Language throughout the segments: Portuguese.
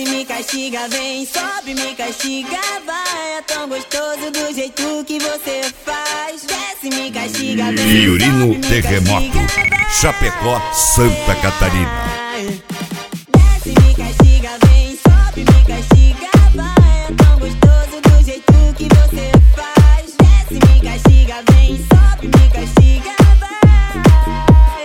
Desce, me castiga, vem, sobe, me castiga, vai. É tão gostoso do jeito que você faz. Desce, me castiga, vem. Fiorino Terremoto, Chapecó, Santa Catarina. Desce, me castiga, vem, sobe, me castiga, vai. É tão gostoso do jeito que você faz. Desce, me castiga, vem, sobe, me castiga, vai.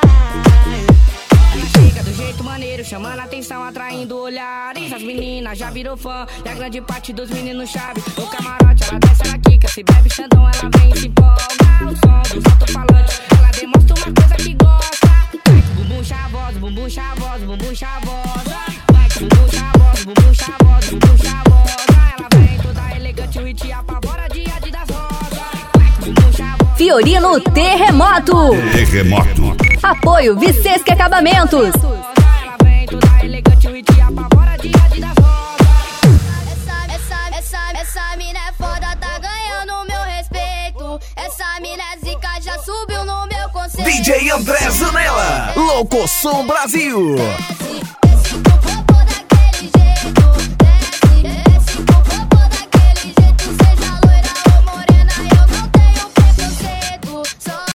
Ela chega do jeito maneiro, chamando a atenção, atraindo olhares. As meninas já virou fã e a grande parte dos meninos chave. No camarote ela desce, ela quica, se bebe Xandão, ela vem e se empolga. O som dos alto-falantes, ela demonstra uma coisa que gosta. Vai que bumbum chavosa, bumbum chavosa, bumbum chavosa. Vai que bumbum chavosa, bumbum chavosa, bumbum chavosa. Ela vem toda elegante, o hit apavora dia das rosas. Vai que bumbum chavosa. Fiorino Terremoto. Terremoto. Apoio Vicesque Acabamentos. Ela vem toda elegante, o hit apavora dia das rosas. Essa mina é foda, tá ganhando meu respeito. Essa mina é zica, já subiu no meu conceito. DJ André Zanella, Louco Som Brasil.